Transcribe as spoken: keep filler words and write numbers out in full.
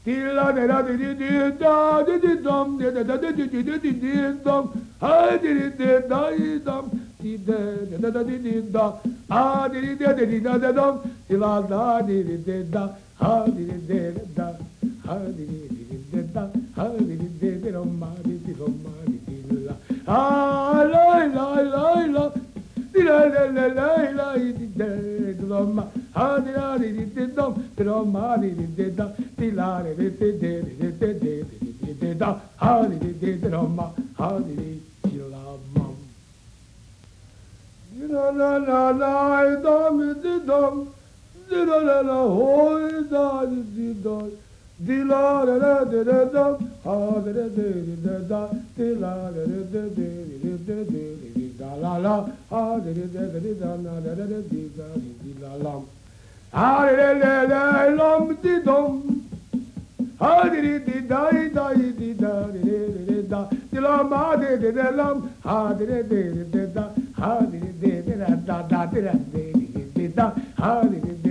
la da da di di da di di dum di da da di di di di di dum ha di di di da di dum di da da da di di da ha di di di di da da dum di la da di di di da ha di di di da ha di di di di da ha di di di di dum ma di di dum ma di di la ah la la la la di la la la la la di di dum ha di la di di dum di dum ma di di da di la di di di di di di di di da ha di di di dum ma ha di di la mum di la la la la dum di dum di la la la ho da di da di la la la di da dum ha di di di da di la la di di di di di di da la la ha di di di di da na da da di da di la la ha di di di lum di dum ha di di di da da di da di di da di la ma di di di lum ha di di di di da ha di di di da da da di da di di da ha di di